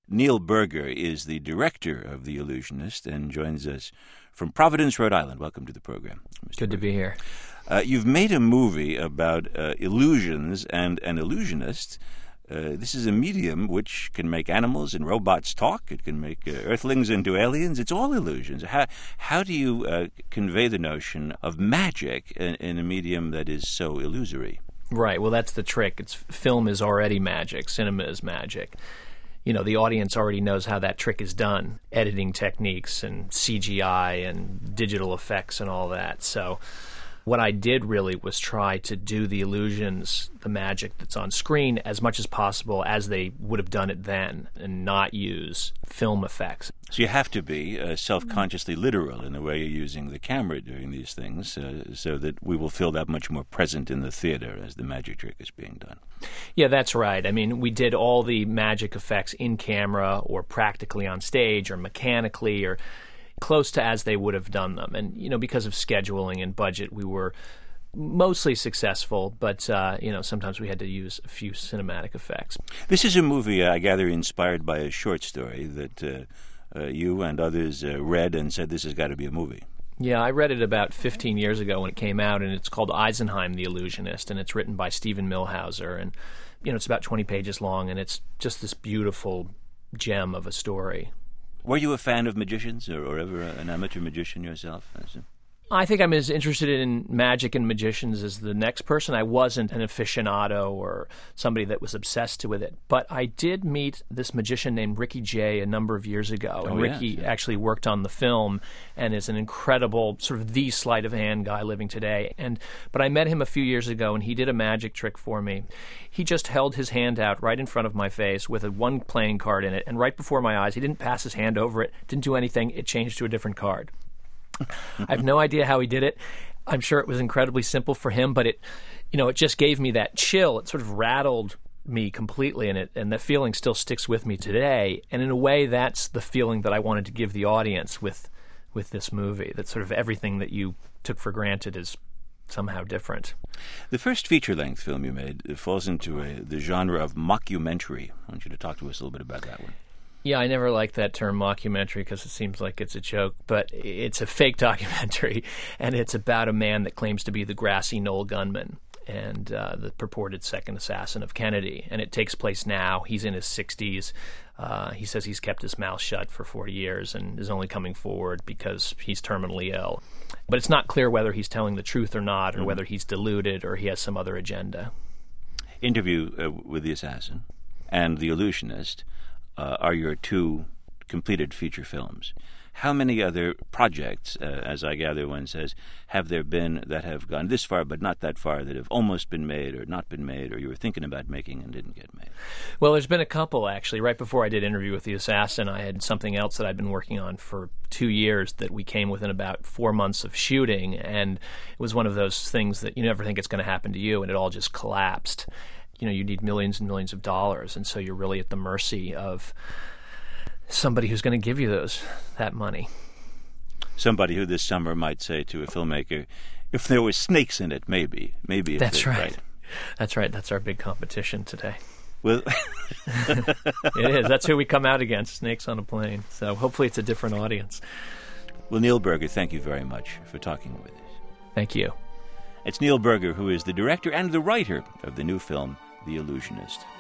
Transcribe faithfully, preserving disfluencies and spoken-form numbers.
Neil Berger is the director of The Illusionist and joins us from Providence, Rhode Island. Welcome to the program, Mister Good Berger. to be here. Uh, you've made a movie about uh, illusions and an illusionist. Uh, this is a medium which can make animals and robots talk. It can make uh, earthlings into aliens. It's all illusions. How, how do you uh, convey the notion of magic in, in a medium that is so illusory? Right. Well, that's the trick. It's film is already magic. Cinema is magic. You know, the audience already knows how that trick is done. Editing techniques and C G I and digital effects and all that. So what I did really was try to do the illusions, the magic that's on screen, as much as possible as they would have done it then, and not use film effects. So you have to be uh, self-consciously literal in the way you're using the camera doing these things, uh, so that we will feel that much more present in the theater as the magic trick is being done. Yeah, that's right. I mean, we did all the magic effects in camera or practically on stage or mechanically or close to as they would have done them. And, you know, because of scheduling and budget, we were mostly successful, but, uh, you know, sometimes we had to use a few cinematic effects. This is a movie, uh, I gather, inspired by a short story that uh, uh, you and others uh, read and said this has got to be a movie. Yeah, I read it about fifteen years ago when it came out, and it's called Eisenheim, the Illusionist, and it's written by Stephen Millhauser. And, you know, it's about twenty pages long, and it's just this beautiful gem of a story. Were you a fan of magicians, or, or ever an amateur magician yourself? I think I'm as interested in magic and magicians as the next person. I wasn't an aficionado or somebody that was obsessed with it. But I did meet this magician named Ricky Jay a number of years ago. Oh, and Ricky yes, yeah. actually worked on the film and is an incredible, sort of the sleight of hand guy living today. And But I met him a few years ago, and he did a magic trick for me. He just held his hand out right in front of my face with a one playing card in it. And right before my eyes, he didn't pass his hand over it, didn't do anything. It changed to a different card. I have no idea how he did it. I'm sure it was incredibly simple for him, but it, you know, it just gave me that chill. It sort of rattled me completely, and it, and that feeling still sticks with me today. And in a way, that's the feeling that I wanted to give the audience with, with this movie. That sort of everything that you took for granted is somehow different. The first feature-length film you made it falls into a, the genre of mockumentary. I want you to talk to us a little bit about that one. Yeah, I never liked that term mockumentary because it seems like it's a joke, but it's a fake documentary, and it's about a man that claims to be the grassy knoll gunman and uh, the purported second assassin of Kennedy. And it takes place now. He's in his sixties. Uh, he says he's kept his mouth shut for forty years and is only coming forward because he's terminally ill. But it's not clear whether he's telling the truth or not, or mm-hmm. whether he's deluded or he has some other agenda. Interview uh, with the Assassin and The Illusionist Uh, are your two completed feature films. How many other projects, uh, as I gather one says, have there been that have gone this far but not that far, that have almost been made or not been made, or you were thinking about making and didn't get made? Well, there's been a couple, actually. Right before I did Interview with the Assassin, I had something else that I'd been working on for two years that we came within about four months of shooting, and it was one of those things that you never think it's going to happen to you, and it all just collapsed. You know, you need millions and millions of dollars, and so you're really at the mercy of somebody who's going to give you those that money. Somebody who this summer might say to a filmmaker, if there were snakes in it, maybe. maybe. If That's right. right. That's right. That's our big competition today. Well, it is. That's who we come out against, snakes on a plane. So hopefully it's a different audience. Well, Neil Berger, thank you very much for talking with us. Thank you. It's Neil Berger, who is the director and the writer of the new film, The Illusionist.